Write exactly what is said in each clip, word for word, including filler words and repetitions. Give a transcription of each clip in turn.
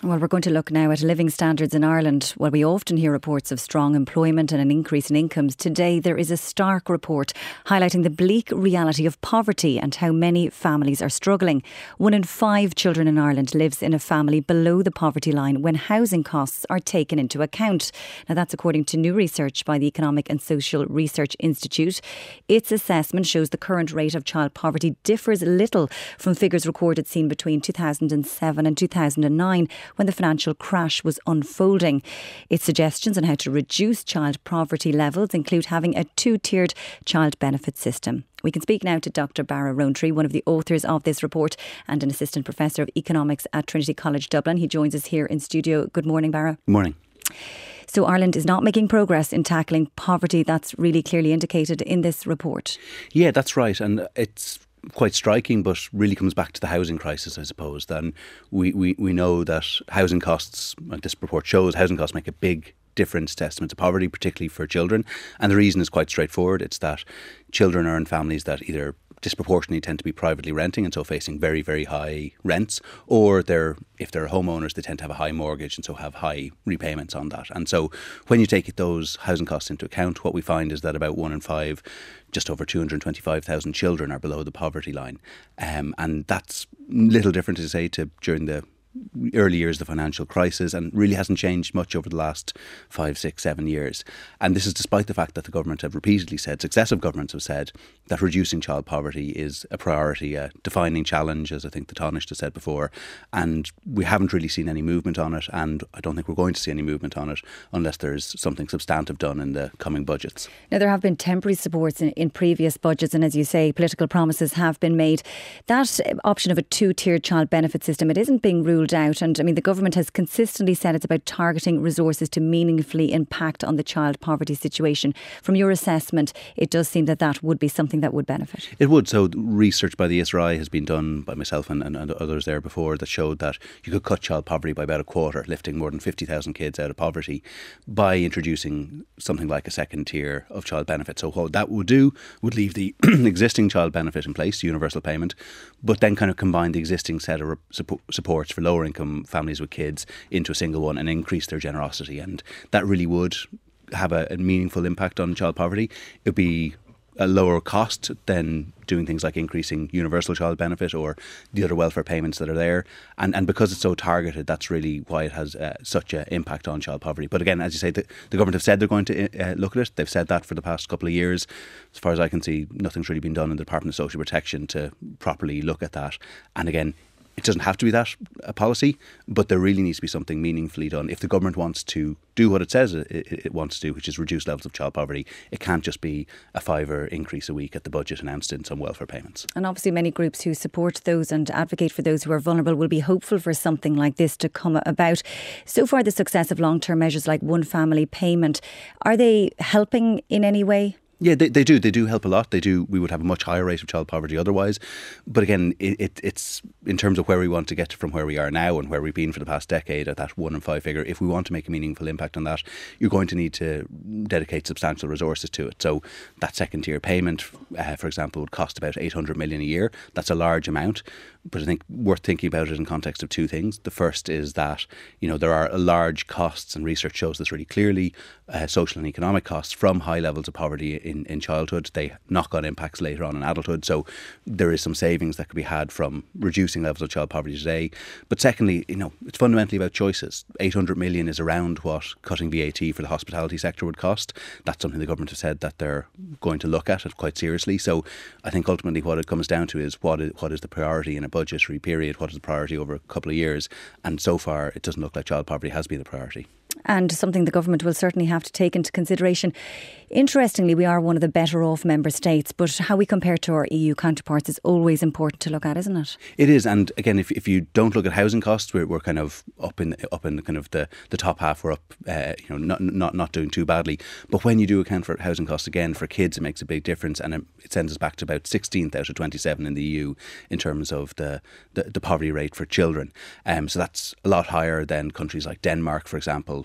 Well, we're going to look now at living standards in Ireland. While we often hear reports of strong employment and an increase in incomes, today there is a stark report highlighting the bleak reality of poverty and how many families are struggling. One in five children in Ireland lives in a family below the poverty line when housing costs are taken into account. Now, that's according to new research by the Economic and Social Research Institute. Its assessment shows the current rate of child poverty differs little from figures recorded seen between two thousand seven and two thousand nine, when the financial crash was unfolding. Its suggestions on how to reduce child poverty levels include having a two-tiered child benefit system. We can speak now to Doctor Barra Rowntree, one of the authors of this report and an assistant professor of economics at Trinity College Dublin. He joins us here in studio. Good morning, Barra. Good morning. So Ireland is not making progress in tackling poverty. That's really clearly indicated in this report. Yeah, that's right. And it's quite striking, but really comes back to the housing crisis, I suppose. Then we, we, we know that housing costs, like this report shows, housing costs make a big difference to estimates of poverty, particularly for children. And the reason is quite straightforward. It's that children are in families that either disproportionately tend to be privately renting and so facing very, very high rents, or they're if they're homeowners, they tend to have a high mortgage and so have high repayments on that. And so when you take those housing costs into account, what we find is that about one in five, just over two hundred twenty-five thousand children are below the poverty line. Um, and that's little different to say to during the early years of the financial crisis, and really hasn't changed much over the last five, six, seven years. And this is despite the fact that the government have repeatedly said, successive governments have said, that reducing child poverty is a priority, a defining challenge, as I think the Taoiseach has said before. And we haven't really seen any movement on it, and I don't think we're going to see any movement on it unless there's something substantive done in the coming budgets. Now, there have been temporary supports in, in previous budgets, and as you say, political promises have been made. That option of a two-tiered child benefit system, it isn't being ruled out. And I mean, the government has consistently said it's about targeting resources to meaningfully impact on the child poverty situation. From your assessment, it does seem that that would be something that would benefit. It would. So research by the E S R I has been done by myself and, and, and others there before that showed that you could cut child poverty by about a quarter, lifting more than fifty thousand kids out of poverty by introducing something like a second tier of child benefit. So what that would do would leave the existing child benefit in place, universal payment, but then kind of combine the existing set of supports for lower income families with kids into a single one and increase their generosity. And that really would have a, a meaningful impact on child poverty. It would be a lower cost than doing things like increasing universal child benefit or the other welfare payments that are there. And and because it's so targeted, that's really why it has uh, such an impact on child poverty. But again, as you say, the, the government have said they're going to uh, look at it. They've said that for the past couple of years. As far as I can see, nothing's really been done in the Department of Social Protection to properly look at that. And again, it doesn't have to be that a policy, but there really needs to be something meaningfully done. If the government wants to do what it says it, it wants to do, which is reduce levels of child poverty, it can't just be a fiver increase a week at the budget announced in some welfare payments. And obviously many groups who support those and advocate for those who are vulnerable will be hopeful for something like this to come about. So far, the success of long-term measures like one family payment, are they helping in any way? Yeah, they, they do. They do help a lot. They do. We would have a much higher rate of child poverty otherwise. But again, it, it, it's in terms of where we want to get from where we are now and where we've been for the past decade at that one in five figure. If we want to make a meaningful impact on that, you're going to need to dedicate substantial resources to it. So that second tier payment, uh, for example, would cost about eight hundred million a year. That's a large amount. But I think worth thinking about it in context of two things. The first is that, you know, there are large costs, and research shows this really clearly, uh, social and economic costs from high levels of poverty in, in childhood. They knock on impacts later on in adulthood. So there is some savings that could be had from reducing levels of child poverty today. But secondly, you know, it's fundamentally about choices. eight hundred million is around what cutting V A T for the hospitality sector would cost. That's something the government has said that they're going to look at it quite seriously. So I think ultimately what it comes down to is what is, what is the priority in a budgetary period, what is the priority over a couple of years, and so far it doesn't look like child poverty has been a priority. And something the government will certainly have to take into consideration. Interestingly, we are one of the better off member states, but how we compare to our E U counterparts is always important to look at, isn't it? It is, and again, if if you don't look at housing costs, we're we're kind of up in up in kind of the, the top half. We're up, uh, you know, not not not doing too badly. But when you do account for housing costs again for kids, it makes a big difference, and it, it sends us back to about sixteenth out of twenty-seven in the E U in terms of the the, the poverty rate for children. Um, so that's a lot higher than countries like Denmark, for example,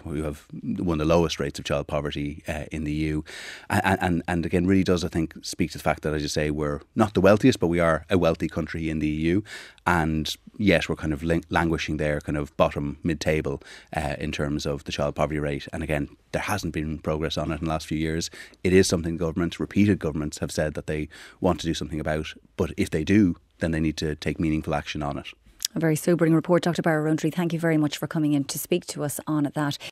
we have one of the lowest rates of child poverty uh, in the E U. And, and, and again, really does, I think, speak to the fact that, as you say, we're not the wealthiest, but we are a wealthy country in the E U. And yet we're kind of languishing there, kind of bottom mid-table uh, in terms of the child poverty rate. And again, there hasn't been progress on it in the last few years. It is something governments, repeated governments, have said that they want to do something about. But if they do, then they need to take meaningful action on it. A very sobering report. Doctor Barra Rowntree, thank you very much for coming in to speak to us on that.